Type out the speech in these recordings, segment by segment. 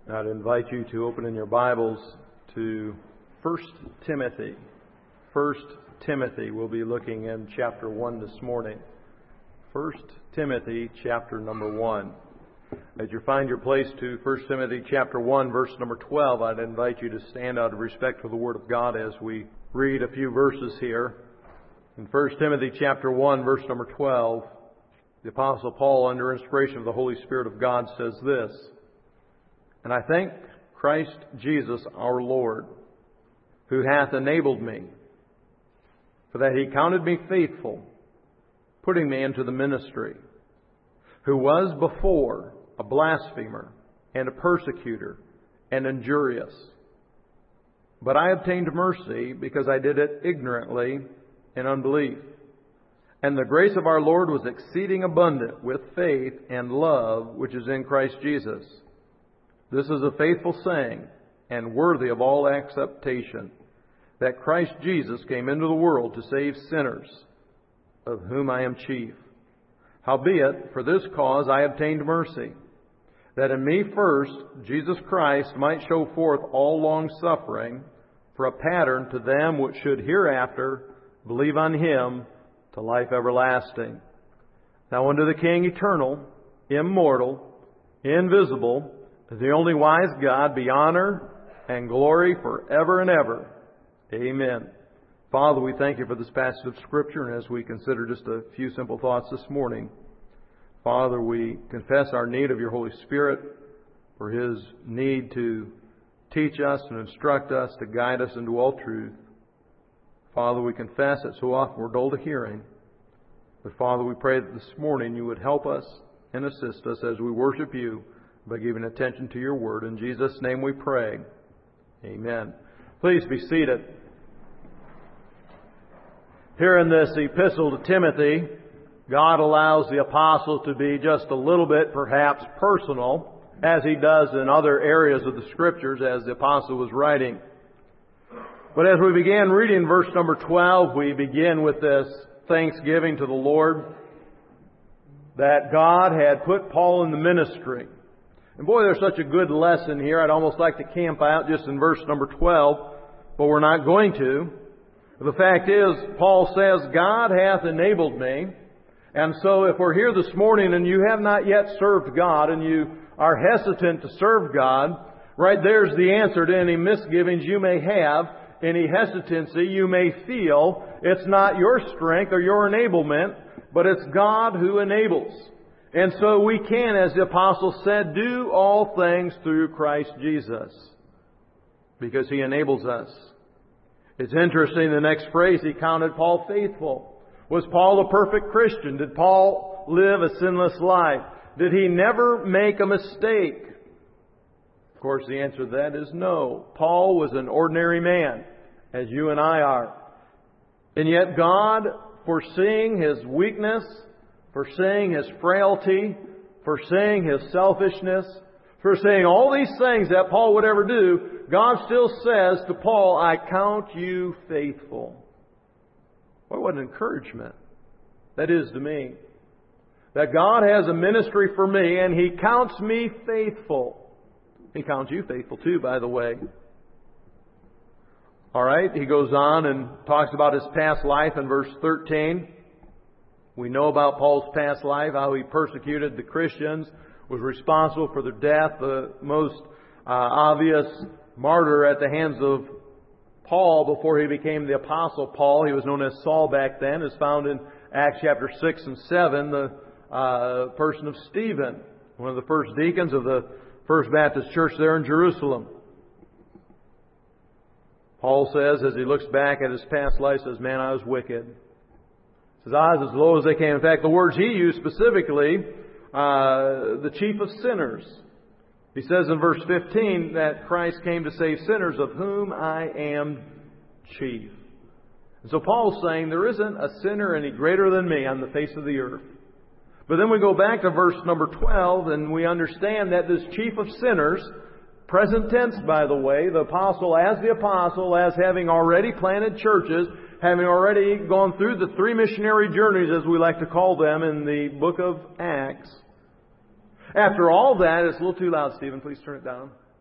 I'd invite you to open in your Bibles to 1 Timothy. 1 Timothy, we'll be looking in chapter 1 this morning. 1 Timothy chapter number 1. As you find your place to 1 Timothy chapter 1, verse number 12, I'd invite you to stand out of respect for the Word of God as we read a few verses here. In 1 Timothy chapter 1, verse number 12, the Apostle Paul, under inspiration of the Holy Spirit of God, says this: "And I thank Christ Jesus our Lord, who hath enabled me, for that He counted me faithful, putting me into the ministry, who was before a blasphemer and a persecutor and injurious. But I obtained mercy because I did it ignorantly in unbelief. And the grace of our Lord was exceeding abundant with faith and love which is in Christ Jesus. This is a faithful saying, and worthy of all acceptation, that Christ Jesus came into the world to save sinners, of whom I am chief. Howbeit, for this cause I obtained mercy, that in me first Jesus Christ might show forth all long suffering, for a pattern to them which should hereafter believe on Him to life everlasting. Now unto the King eternal, immortal, invisible, the only wise God, be honor and glory forever and ever. Amen." Father, we thank You for this passage of Scripture, and as we consider just a few simple thoughts this morning, Father, we confess our need of Your Holy Spirit, for His need to teach us and instruct us, to guide us into all truth. Father, we confess that so often we're dull to hearing. But Father, we pray that this morning You would help us and assist us as we worship You by giving attention to Your Word. In Jesus' name we pray. Amen. Please be seated. Here in this epistle to Timothy, God allows the apostle to be just a little bit perhaps personal, as he does in other areas of the Scriptures as the apostle was writing. But as we began reading verse number 12, we begin with this thanksgiving to the Lord that God had put Paul in the ministry. And boy, there's such a good lesson here. I'd almost like to camp out just in verse number 12, but we're not going to. The fact is, Paul says, God hath enabled me. And so if we're here this morning and you have not yet served God and you are hesitant to serve God, right there's the answer to any misgivings you may have, any hesitancy you may feel. It's not your strength or your enablement, but it's God who enables. And so we can, as the apostle said, do all things through Christ Jesus, because He enables us. It's interesting, the next phrase, He counted Paul faithful. Was Paul a perfect Christian? Did Paul live a sinless life? Did he never make a mistake? Of course, the answer to that is no. Paul was an ordinary man, as you and I are. And yet God, foreseeing his weakness, foreseeing his frailty, foreseeing his selfishness, foreseeing all these things that Paul would ever do, God still says to Paul, "I count you faithful." Boy, what an encouragement that is to me. That God has a ministry for me and He counts me faithful. He counts you faithful too, by the way. All right, he goes on and talks about his past life in verse 13. We know about Paul's past life, how he persecuted the Christians, was responsible for their death. The most obvious martyr at the hands of Paul before he became the Apostle Paul, he was known as Saul back then, is found in Acts chapter 6 and 7, the person of Stephen, one of the first deacons of the First Baptist Church there in Jerusalem. Paul says, as he looks back at his past life, says, "Man, I was wicked." He says, "I was as low as they came." In fact, the words he used specifically, the chief of sinners. He says in verse 15 that Christ came to save sinners, of whom I am chief. And so Paul's saying there isn't a sinner any greater than me on the face of the earth. But then we go back to verse number 12 and we understand that this chief of sinners, present tense by the way, the apostle, as having already planted churches, having already gone through the 3 missionary journeys, as we like to call them, in the book of Acts. After all that, it's a little too loud, Stephen. Please turn it down.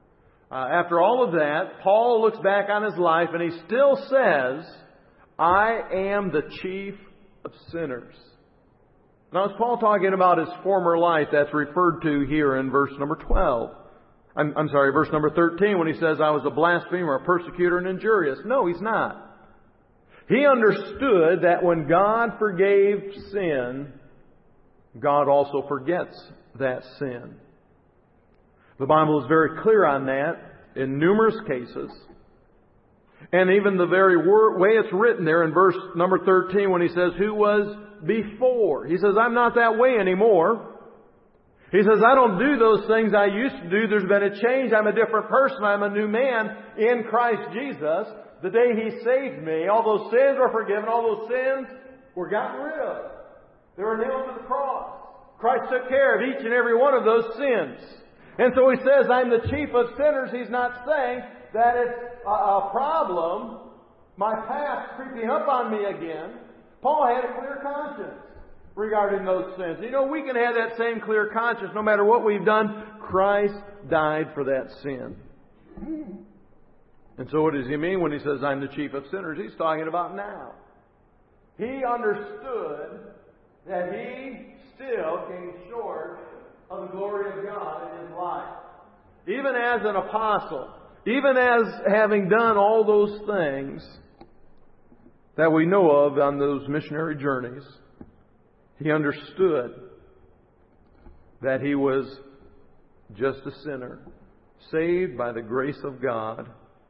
After all of that, Paul looks back on his life and he still says, I am the chief of sinners. Now, is Paul talking about his former life that's referred to here in verse number 12? Verse number 13 when he says, I was a blasphemer, a persecutor, and injurious. No, he's not. He understood that when God forgave sin, God also forgets that sin. The Bible is very clear on that in numerous cases. And even the very way it's written there in verse number 13 when he says, who was before? He says, I'm not that way anymore. He says, I don't do those things I used to do. There's been a change. I'm a different person. I'm a new man in Christ Jesus. The day He saved me, all those sins were forgiven. All those sins were gotten rid of. They were nailed to the cross. Christ took care of each and every one of those sins. And so He says, I'm the chief of sinners. He's not saying that it's a problem, my past creeping up on me again. Paul had a clear conscience regarding those sins. You know, we can have that same clear conscience no matter what we've done. Christ died for that sin. And so what does he mean when he says, I'm the chief of sinners? He's talking about now. He understood that he still came short of the glory of God in his life. Even as an apostle, even as having done all those things that we know of on those missionary journeys, he understood that he was just a sinner, saved by the grace of God.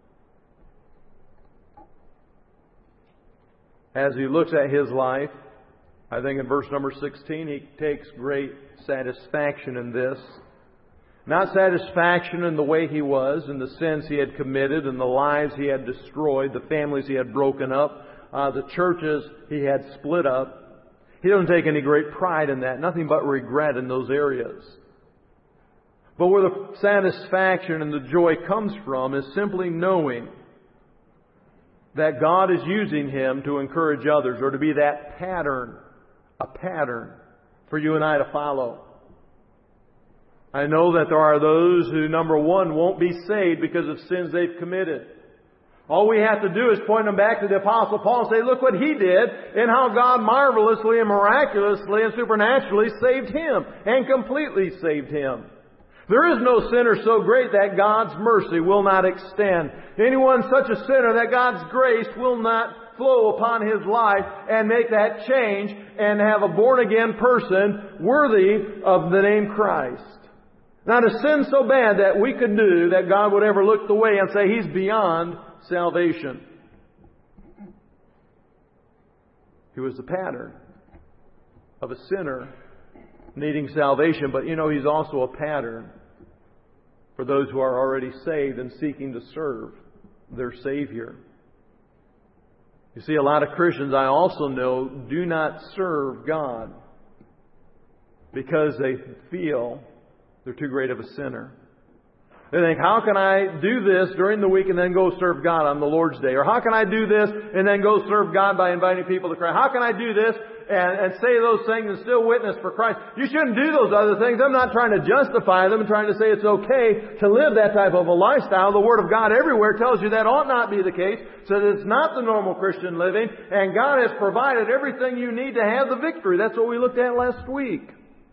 As he looks at his life, I think in verse number 16, he takes great satisfaction in this. Not satisfaction in the way he was, in the sins he had committed, and the lives he had destroyed, the families he had broken up, the churches he had split up. He doesn't take any great pride in that. Nothing but regret in those areas. But where the satisfaction and the joy comes from is simply knowing that God is using him to encourage others, or to be that pattern, a pattern for you and I to follow. I know that there are those who, number one, won't be saved because of sins they've committed. All we have to do is point them back to the Apostle Paul and say, look what he did and how God marvelously and miraculously and supernaturally saved him and completely saved him. There is no sinner so great that God's mercy will not extend. Anyone such a sinner that God's grace will not flow upon his life and make that change and have a born-again person worthy of the name Christ. Not a sin so bad that we could do that God would ever look the way and say he's beyond salvation. He was the pattern of a sinner needing salvation, but he's also a pattern for those who are already saved and seeking to serve their Savior. You see, a lot of Christians I also know do not serve God because they feel they're too great of a sinner. They think, how can I do this during the week and then go serve God on the Lord's Day? Or how can I do this and then go serve God by inviting people to Christ? How can I do this and say those things and still witness for Christ? You shouldn't do those other things. I'm not trying to justify them and trying to say it's okay to live that type of a lifestyle. The Word of God everywhere tells you that ought not be the case. So that it's not the normal Christian living. And God has provided everything you need to have the victory. That's what we looked at last week.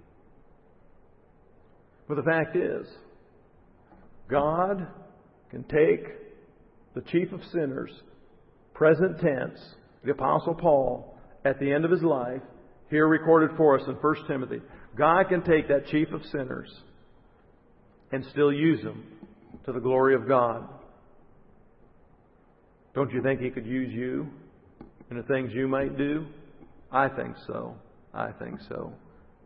But the fact is, God can take the chief of sinners, present tense, the Apostle Paul, at the end of his life, here recorded for us in 1 Timothy. God can take that chief of sinners and still use him to the glory of God. Don't you think he could use you in the things you might do? I think so. I think so.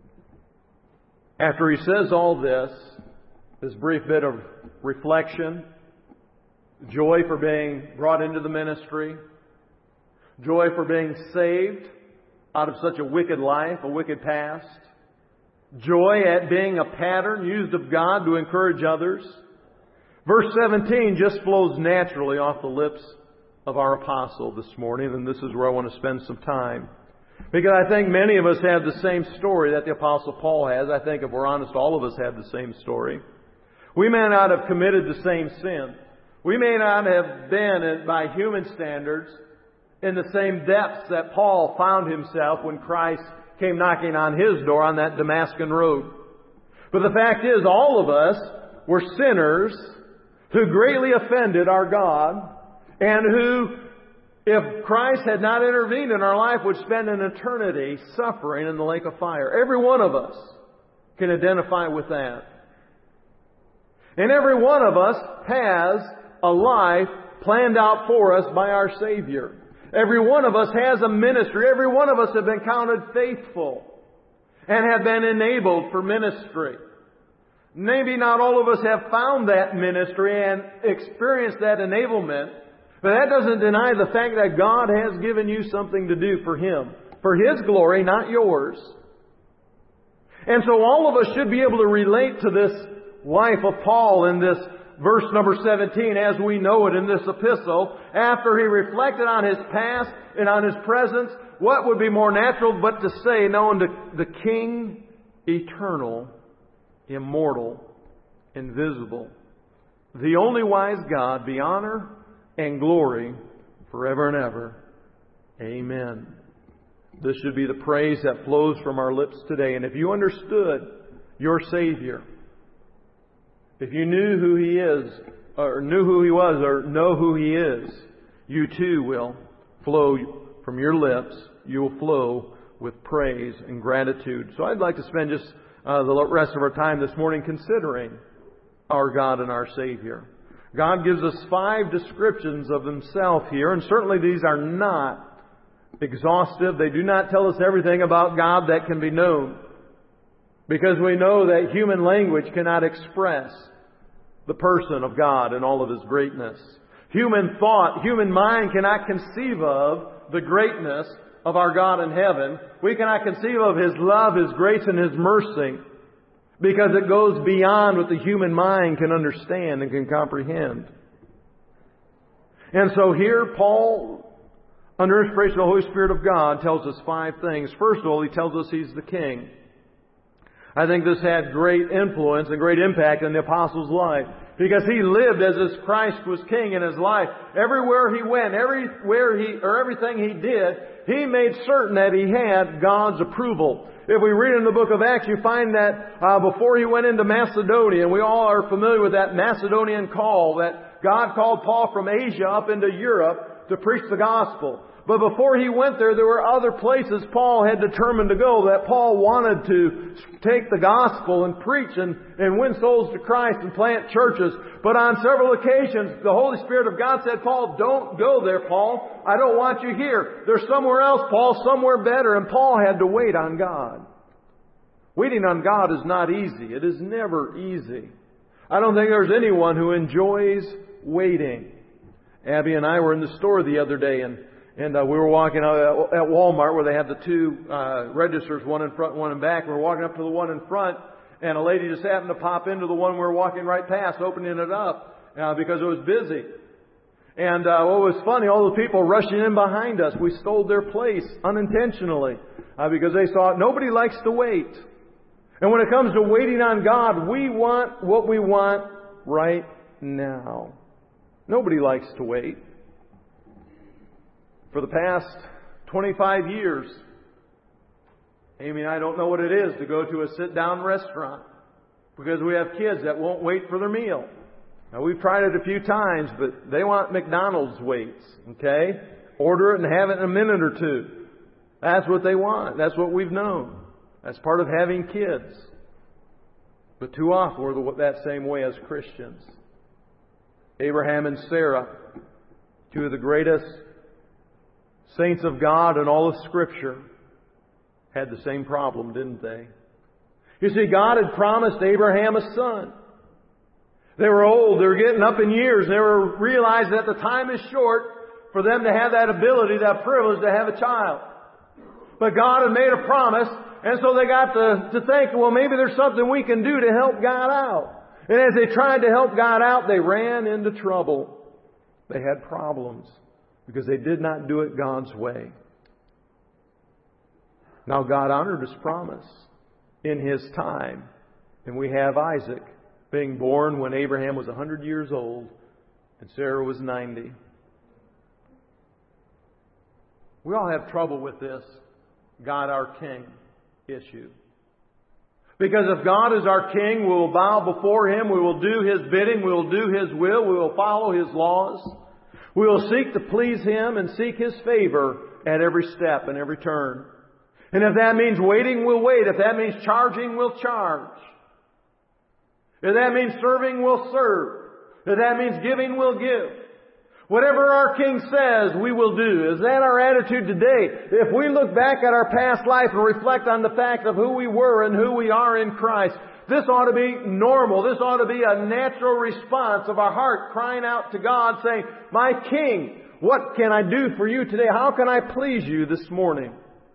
After he says all this brief bit of reflection, joy for being brought into the ministry, joy for being saved out of such a wicked life, a wicked past, joy at being a pattern used of God to encourage others. Verse 17 just flows naturally off the lips of our apostle this morning, and this is where I want to spend some time. Because I think many of us have the same story that the Apostle Paul has. I think if we're honest, all of us have the same story. We may not have committed the same sin. We may not have been, by human standards, in the same depths that Paul found himself when Christ came knocking on his door on that Damascus road. But the fact is, all of us were sinners who greatly offended our God, and who, if Christ had not intervened in our life, would spend an eternity suffering in the lake of fire. Every one of us can identify with that. And every one of us has a life planned out for us by our Savior. Every one of us has a ministry. Every one of us have been counted faithful and have been enabled for ministry. Maybe not all of us have found that ministry and experienced that enablement, but that doesn't deny the fact that God has given you something to do for Him. For His glory, not yours. And so all of us should be able to relate to this life of Paul in this verse number 17 as we know it in this epistle. After he reflected on his past and on his present, what would be more natural but to say, knowing the King, eternal, immortal, invisible, the only wise God, be honor and glory forever and ever. Amen. This should be the praise that flows from our lips today. And if you understood your Savior, if you knew who He is, or knew who He was, or know who He is, you too will flow from your lips. You will flow with praise and gratitude. So I'd like to spend just the rest of our time this morning considering our God and our Savior. God gives us 5 descriptions of Himself here, and certainly these are not exhaustive. They do not tell us everything about God that can be known, because we know that human language cannot express the person of God and all of His greatness. Human thought, human mind cannot conceive of the greatness of our God in heaven. We cannot conceive of His love, His grace, and His mercy, because it goes beyond what the human mind can understand and can comprehend. And so here Paul, under inspiration of the Holy Spirit of God, tells us 5 things. First of all, he tells us He's the King. I think this had great influence and great impact in the apostle's life, because he lived as if Christ was King in his life. Everywhere he went, everything he did, he made certain that he had God's approval. If we read in the book of Acts, you find that before he went into Macedonia, and we all are familiar with that Macedonian call, that God called Paul from Asia up into Europe to preach the gospel. But before he went there were other places Paul had determined to go, that Paul wanted to take the gospel and preach and win souls to Christ and plant churches. But on several occasions, the Holy Spirit of God said, Paul, don't go there, Paul. I don't want you here. There's somewhere else, Paul, somewhere better. And Paul had to wait on God. Waiting on God is not easy. It is never easy. I don't think there's anyone who enjoys waiting. Abby and I were in the store the other day, and we were walking out at Walmart where they have the 2 registers, one in front, one in back. We were walking up to the one in front, and a lady just happened to pop into the one we were walking right past, opening it up because it was busy. And what was funny, all the people rushing in behind us, we stole their place unintentionally because they saw it. Nobody likes to wait. And when it comes to waiting on God, we want what we want right now. Nobody likes to wait. For the past 25 years, Amy and I don't know what it is to go to a sit-down restaurant, because we have kids that won't wait for their meal. Now, we've tried it a few times, but they want McDonald's waits, okay? Order it and have it in a minute or 2. That's what they want. That's what we've known. That's part of having kids. But too often we're that same way as Christians. Abraham and Sarah, 2 of the greatest saints of God in all of Scripture, had the same problem, didn't they? You see, God had promised Abraham a son. They were old, they were getting up in years, and they were realizing that the time is short for them to have that ability, that privilege to have a child. But God had made a promise, and so they got to think, well, maybe there's something we can do to help God out. And as they tried to help God out, they ran into trouble. They had problems because they did not do it God's way. Now, God honored His promise in His time. And we have Isaac, being born when Abraham was 100 years old and Sarah was 90. We all have trouble with this God our King issue. Because if God is our King, we will bow before Him, we will do His bidding, we will do His will, we will follow His laws. We will seek to please Him and seek His favor at every step and every turn. And if that means waiting, we'll wait. If that means charging, we'll charge. If that means serving, we'll serve. If that means giving, we'll give. Whatever our King says, we will do. Is that our attitude today? If we look back at our past life and reflect on the fact of who we were and who we are in Christ, this ought to be normal. This ought to be a natural response of our heart crying out to God saying, "My King, what can I do for you today? How can I please you this morning?"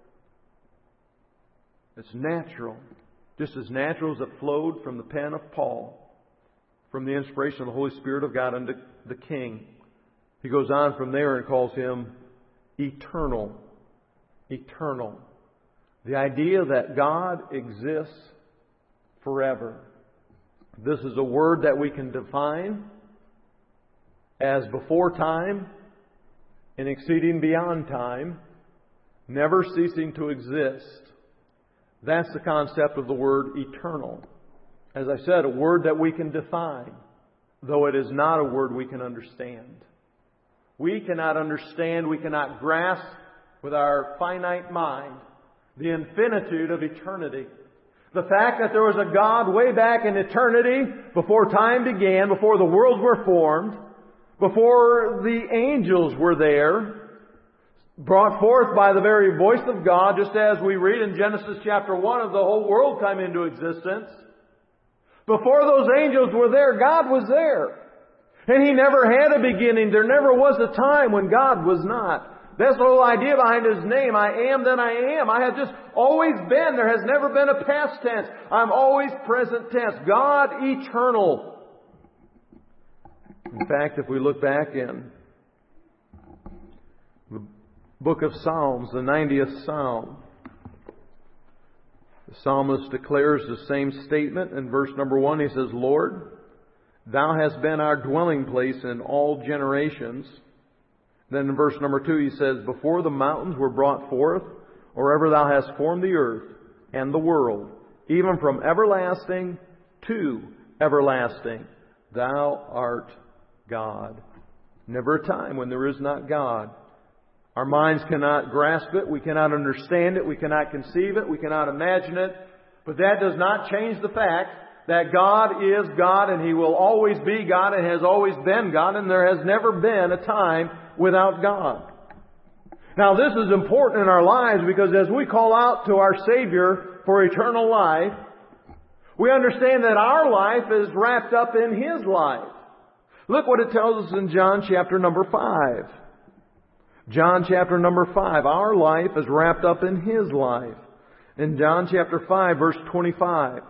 It's natural. Just as natural as it flowed from the pen of Paul, from the inspiration of the Holy Spirit of God unto the King. He goes on from there and calls Him eternal. Eternal. The idea that God exists forever. This is a word that we can define as before time and exceeding beyond time, never ceasing to exist. That's the concept of the word eternal. As I said, a word that we can define, though it is not a word we can understand. We cannot understand, we cannot grasp with our finite mind the infinitude of eternity. The fact that there was a God way back in eternity, before time began, before the worlds were formed, before the angels were there, brought forth by the very voice of God, just as we read in Genesis chapter 1 of the whole world come into existence. Before those angels were there, God was there. And He never had a beginning. There never was a time when God was not. That's the whole idea behind His name. I am that I am. I have just always been. There has never been a past tense. I'm always present tense. God eternal. In fact, if we look back in the book of Psalms, the 90th Psalm, the psalmist declares the same statement. In verse number 1, he says, "Lord, Thou hast been our dwelling place in all generations." Then in verse number 2 he says, "Before the mountains were brought forth, or ever Thou hast formed the earth and the world, even from everlasting to everlasting, Thou art God." Never a time when there is not God. Our minds cannot grasp it. We cannot understand it. We cannot conceive it. We cannot imagine it. But that does not change the fact that God is God and He will always be God and has always been God, and there has never been a time without God. Now this is important in our lives because as we call out to our Savior for eternal life, we understand that our life is wrapped up in His life. Look what it tells us in John chapter number 5. John chapter number 5. Our life is wrapped up in His life. In John chapter 5 verse 25.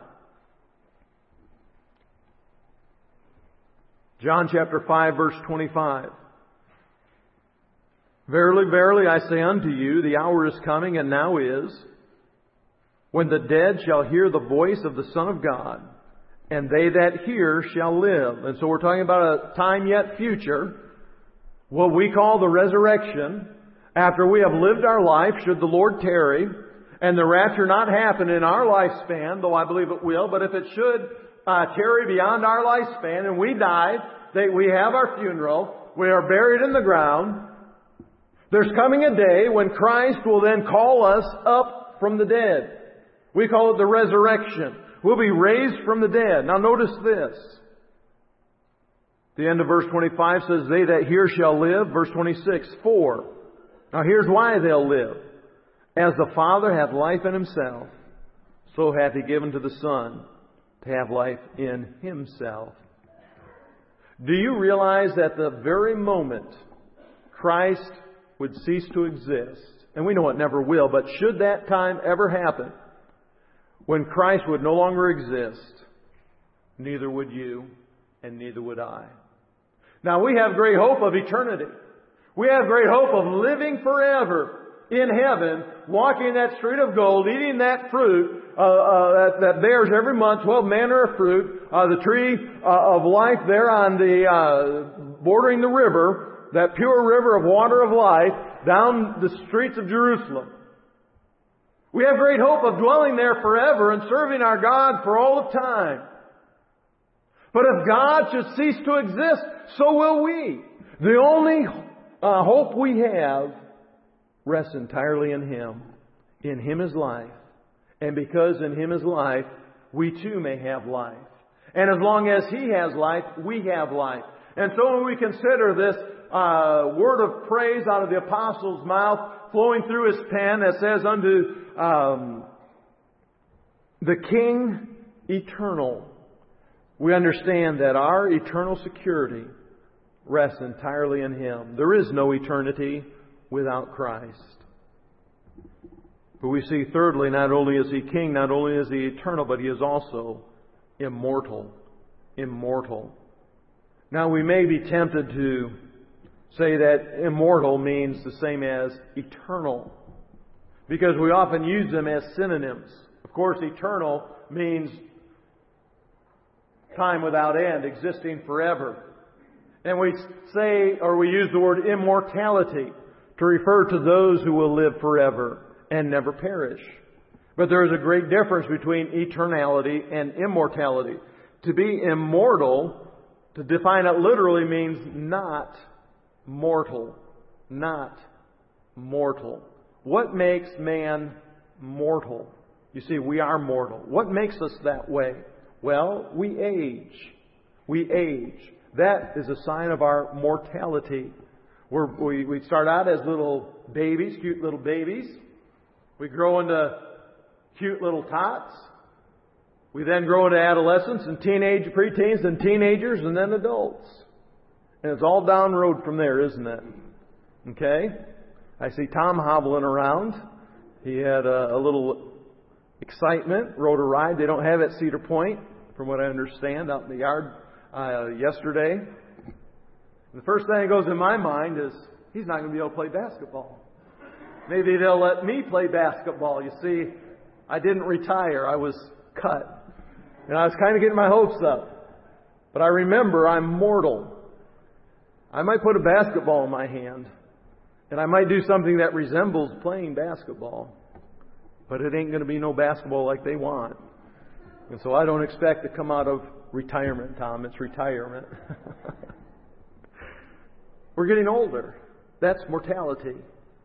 John chapter 5 verse 25. "Verily, verily, I say unto you, the hour is coming, and now is, when the dead shall hear the voice of the Son of God, and they that hear shall live." And so we're talking about a time yet future, what we call the resurrection, after we have lived our life, should the Lord tarry, and the rapture not happen in our lifespan, though I believe it will, but if it should tarry beyond our lifespan, and we die, we have our funeral, we are buried in the ground, there's coming a day when Christ will then call us up from the dead. We call it the resurrection. We'll be raised from the dead. Now notice this. The end of verse 25 says, "They that hear shall live." Verse 26, "For." Now here's why they'll live. "As the Father hath life in Himself, so hath He given to the Son to have life in Himself." Do you realize that the very moment Christ would cease to exist, and we know it never will, but should that time ever happen, when Christ would no longer exist, neither would you and neither would I. Now we have great hope of eternity. We have great hope of living forever in heaven, walking that street of gold, eating that fruit that bears every month 12 manner of fruit, the tree of life there on the bordering the river, that pure river of water of life, down the streets of Jerusalem. We have great hope of dwelling there forever and serving our God for all of time. But if God should cease to exist, so will we. The only hope we have rests entirely in Him. In Him is life. And because in Him is life, we too may have life. And as long as He has life, we have life. And so when we consider this word of praise out of the apostle's mouth, flowing through his pen that says unto the King eternal, we understand that our eternal security rests entirely in Him. There is no eternity without Christ. But we see thirdly, not only is He King, not only is He eternal, but He is also immortal. Immortal. Now we may be tempted to say that immortal means the same as eternal, because we often use them as synonyms. Of course, eternal means time without end, existing forever. And we say, or we use the word immortality to refer to those who will live forever and never perish. But there is a great difference between eternality and immortality. To be immortal, to define it literally, means not mortal. Not mortal. What makes man mortal? You see, we are mortal. What makes us that way? Well, we age. We age. That is a sign of our mortality. We start out as little babies, cute little babies. We grow into cute little tots. We then grow into adolescents and preteens and teenagers and then adults. And it's all down the road from there, isn't it? Okay? I see Tom hobbling around. He had a little excitement, rode a ride. They don't have it at Cedar Point, from what I understand, out in the yard yesterday. And the first thing that goes in my mind is, he's not going to be able to play basketball. Maybe they'll let me play basketball. You see, I didn't retire. I was cut. And I was kind of getting my hopes up. But I remember I'm mortal. I might put a basketball in my hand, and I might do something that resembles playing basketball. But it ain't going to be no basketball like they want. And so I don't expect to come out of retirement, Tom. It's retirement. We're getting older. That's mortality.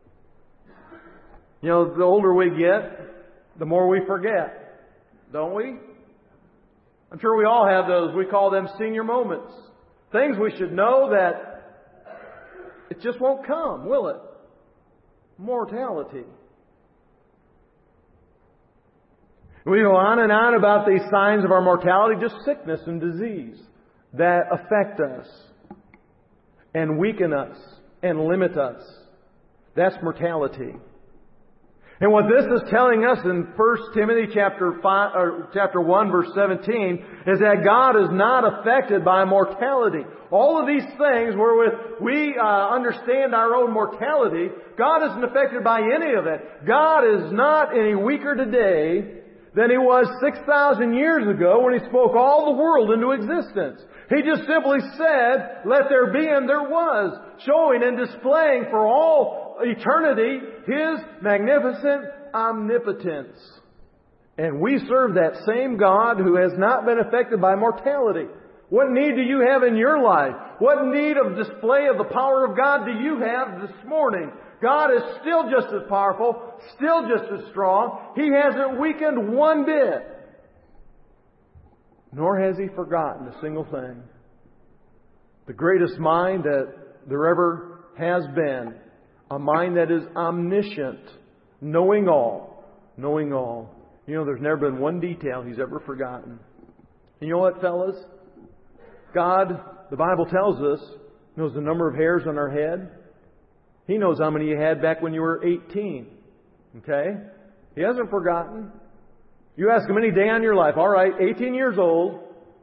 You know, the older we get, the more we forget. Don't we? I'm sure we all have those. We call them senior moments. Things we should know that it just won't come, will it? Mortality. We go on and on about these signs of our mortality, just sickness and disease that affect us and weaken us and limit us. That's mortality. And what this is telling us in 1 Timothy chapter 1 verse 17 is that God is not affected by mortality. All of these things wherewith we understand our own mortality, God isn't affected by any of it. God is not any weaker today than He was 6,000 years ago when He spoke all the world into existence. He just simply said, "Let there be," and there was, showing and displaying for all eternity His magnificent omnipotence. And we serve that same God who has not been affected by mortality. What need do you have in your life? What need of display of the power of God do you have this morning? God is still just as powerful, still just as strong. He hasn't weakened one bit. Nor has He forgotten a single thing. The greatest mind that there ever has been. A mind that is omniscient. Knowing all. Knowing all. You know, there's never been one detail He's ever forgotten. And you know what, fellas? God, the Bible tells us, knows the number of hairs on our head. He knows how many you had back when you were 18. Okay? He hasn't forgotten. You ask Him any day on your life, all right, 18 years old,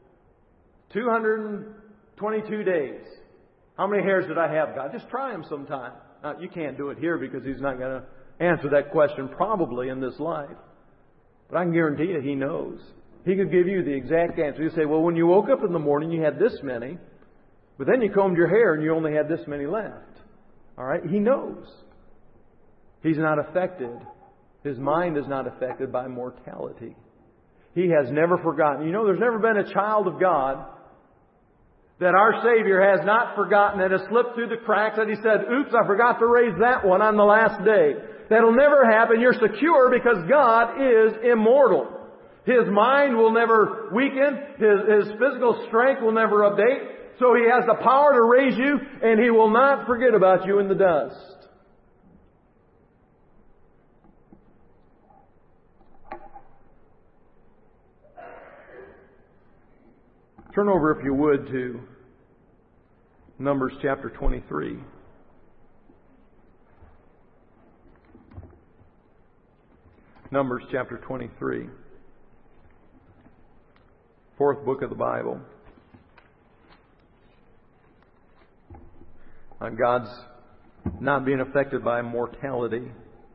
222 days. How many hairs did I have, God? Just try them sometime. Now, you can't do it here because He's not going to answer that question probably in this life. But I can guarantee you He knows. He could give you the exact answer. He'd say, well, when you woke up in the morning, you had this many, but then you combed your hair and you only had this many left. All right? He knows. He's not affected. His mind is not affected by mortality. He has never forgotten. You know, there's never been a child of God that our Savior has not forgotten, that has slipped through the cracks, that He said, oops, I forgot to raise that one on the last day. That'll never happen. You're secure because God is immortal. His mind will never weaken. His physical strength will never abate. So He has the power to raise you, and He will not forget about you in the dust. Turn over, if you would, to Numbers chapter 23. Numbers chapter 23. Fourth book of the Bible. On God's not being affected by mortality.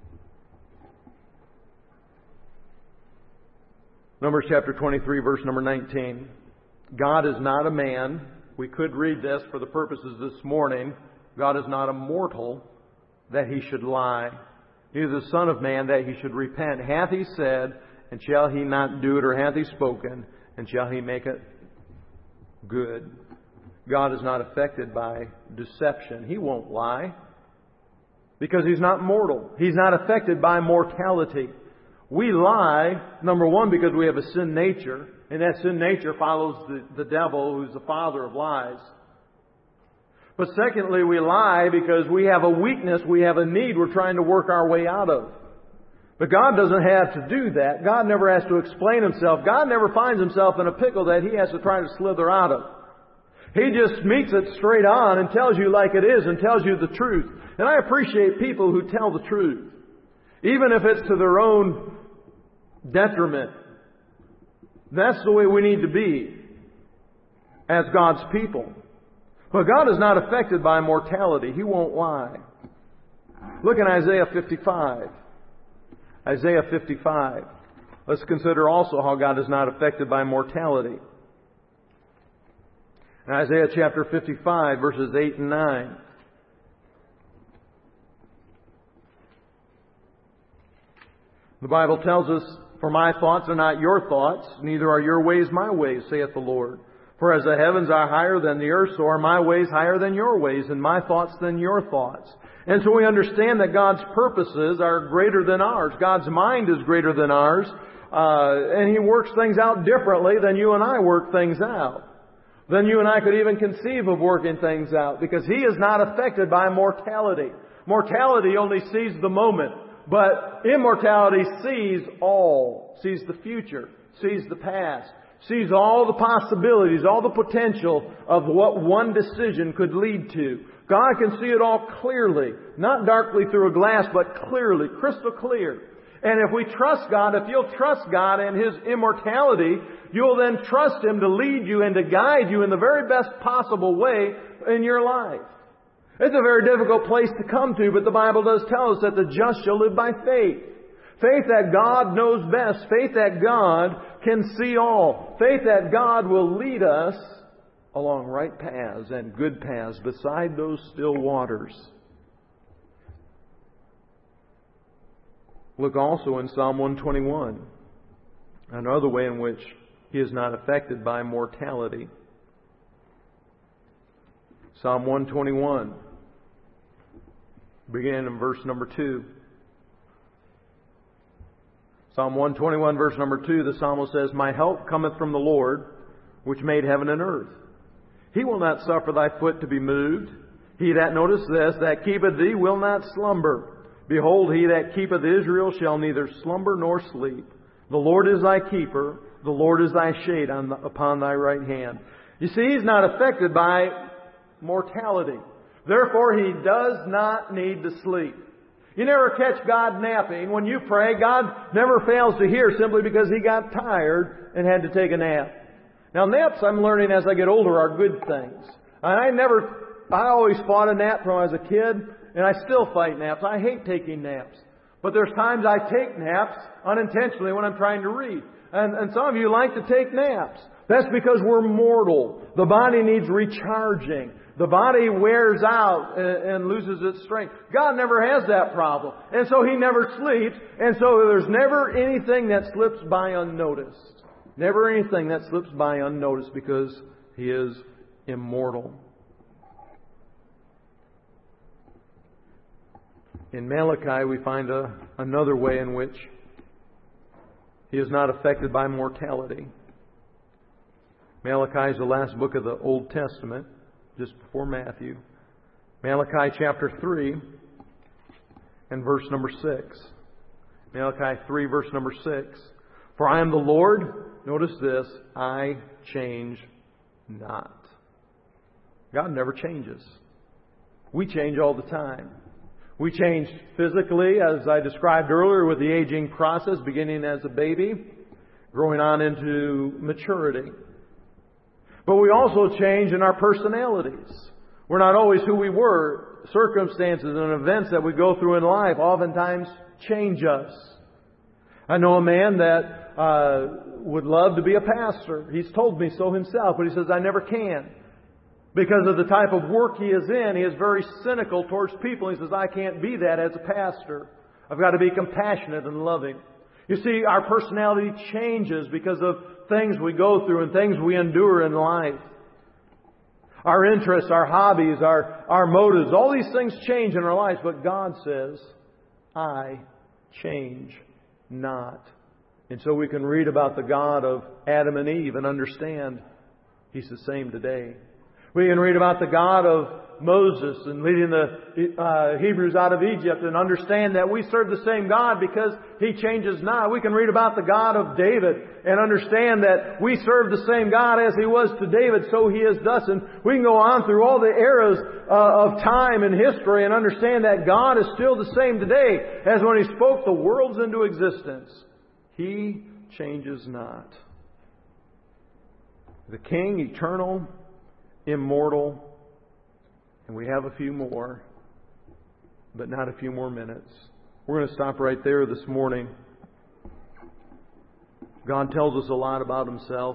Numbers chapter 23, verse number 19. God is not a man. We could read this for the purposes this morning. God is not a mortal that He should lie. He is the Son of Man that He should repent. Hath He said, and shall He not do it? Or hath He spoken, and shall He make it good? God is not affected by deception. He won't lie because He's not mortal. He's not affected by mortality. We lie, number one, because we have a sin nature. And that sin nature follows the devil, who's the father of lies. But secondly, we lie because we have a weakness, we have a need we're trying to work our way out of. But God doesn't have to do that. God never has to explain Himself. God never finds Himself in a pickle that He has to try to slither out of. He just meets it straight on and tells you like it is and tells you the truth. And I appreciate people who tell the truth, even if it's to their own detriment. That's the way we need to be as God's people. But God is not affected by mortality. He won't lie. Look in Isaiah 55. Isaiah 55. Let's consider also how God is not affected by mortality. In Isaiah chapter 55, verses 8 and 9. The Bible tells us, for my thoughts are not your thoughts, neither are your ways my ways, saith the Lord. For as the heavens are higher than the earth, so are my ways higher than your ways, and my thoughts than your thoughts. And so we understand that God's purposes are greater than ours. God's mind is greater than ours. And He works things out differently than you and I work things out. Than you and I could even conceive of working things out. Because He is not affected by mortality. Mortality only sees the moment. But immortality sees all, sees the future, sees the past, sees all the possibilities, all the potential of what one decision could lead to. God can see it all clearly, not darkly through a glass, but clearly, crystal clear. And if we trust God, if you'll trust God and His immortality, you'll then trust Him to lead you and to guide you in the very best possible way in your life. It's a very difficult place to come to, but the Bible does tell us that the just shall live by faith. Faith that God knows best. Faith that God can see all. Faith that God will lead us along right paths and good paths beside those still waters. Look also in Psalm 121, another way in which He is not affected by mortality. Psalm 121. Beginning in verse number 2. Psalm 121, verse number 2, the psalmist says, my help cometh from the Lord, which made heaven and earth. He will not suffer thy foot to be moved. He that, notice this, that keepeth thee will not slumber. Behold, he that keepeth Israel shall neither slumber nor sleep. The Lord is thy keeper. The Lord is thy shade upon thy right hand. You see, He's not affected by mortality. Therefore, He does not need to sleep. You never catch God napping. When you pray, God never fails to hear simply because He got tired and had to take a nap. Now, naps, I'm learning as I get older, are good things. I always fought a nap when I was a kid, and I still fight naps. I hate taking naps. But there's times I take naps unintentionally when I'm trying to read. And some of you like to take naps. That's because we're mortal. The body needs recharging. The body wears out and loses its strength. God never has that problem. And so He never sleeps. And so there's never anything that slips by unnoticed. Never anything that slips by unnoticed because He is immortal. In Malachi, we find another way in which He is not affected by mortality. Malachi is the last book of the Old Testament, just before Matthew. Malachi chapter 3 and verse number 6. Malachi 3 verse number 6. For I am the Lord, notice this, I change not. God never changes. We change all the time. We change physically, as I described earlier, with the aging process, beginning as a baby, growing on into maturity. But we also change in our personalities. We're not always who we were. Circumstances and events that we go through in life oftentimes change us. I know a man that would love to be a pastor. He's told me so himself, but he says, I never can. Because of the type of work he is in, he is very cynical towards people. He says, I can't be that as a pastor. I've got to be compassionate and loving. You see, our personality changes because of things we go through and things we endure in life. Our interests, our hobbies, our motives, all these things change in our lives. But God says, I change not. And so we can read about the God of Adam and Eve and understand He's the same today. We can read about the God of Moses and leading the Hebrews out of Egypt and understand that we serve the same God because He changes not. We can read about the God of David and understand that we serve the same God as He was to David, so He is thus. And we can go on through all the eras of time and history and understand that God is still the same today as when He spoke the worlds into existence. He changes not. The King, eternal, immortal, and we have a few more, but not a few more minutes. We're going to stop right there this morning. God tells us a lot about Himself.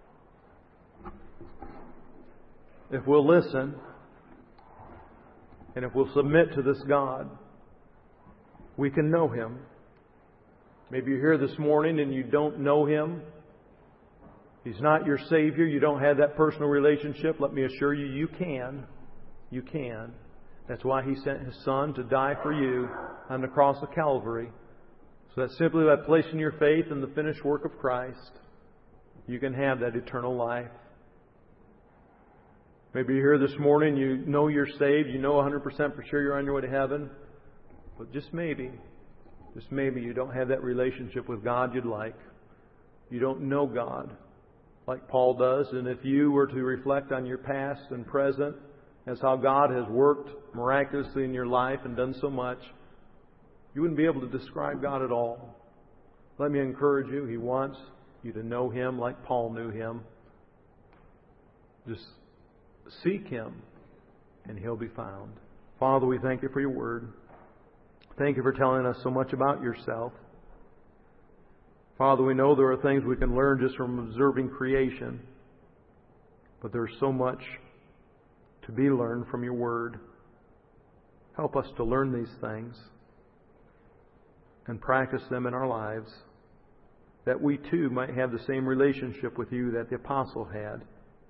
If we'll listen, and if we'll submit to this God, we can know Him. Maybe you're here this morning and you don't know Him. He's not your Savior. You don't have that personal relationship. Let me assure you, you can. You can. That's why He sent His Son to die for you on the cross of Calvary. So that simply by placing your faith in the finished work of Christ, you can have that eternal life. Maybe you're here this morning, you know you're saved, you know 100% for sure you're on your way to heaven, but just maybe you don't have that relationship with God you'd like. You don't know God like Paul does, and if you were to reflect on your past and present as how God has worked miraculously in your life and done so much, you wouldn't be able to describe God at all. Let me encourage you, He wants you to know Him like Paul knew Him. Just seek Him and He'll be found. Father, we thank You for Your Word. Thank You for telling us so much about Yourself. Father, we know there are things we can learn just from observing creation, but there's so much to be learned from Your Word. Help us to learn these things and practice them in our lives, that we too might have the same relationship with You that the apostle had.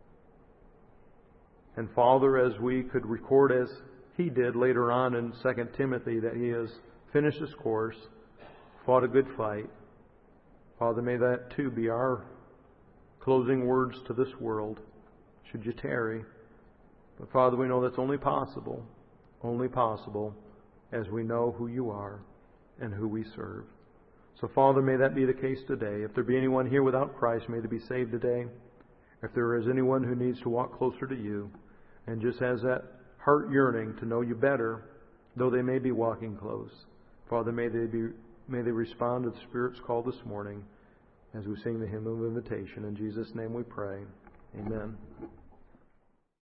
And Father, as we could record as he did later on in 2 Timothy, that he has finished his course, fought a good fight, Father, may that too be our closing words to this world, should You tarry. But Father, we know that's only possible as we know who You are and who we serve. So Father, may that be the case today. If there be anyone here without Christ, may they be saved today. If there is anyone who needs to walk closer to You and just has that heart yearning to know You better, though they may be walking close, Father, may they respond to the Spirit's call this morning as we sing the hymn of invitation. In Jesus' name we pray. Amen.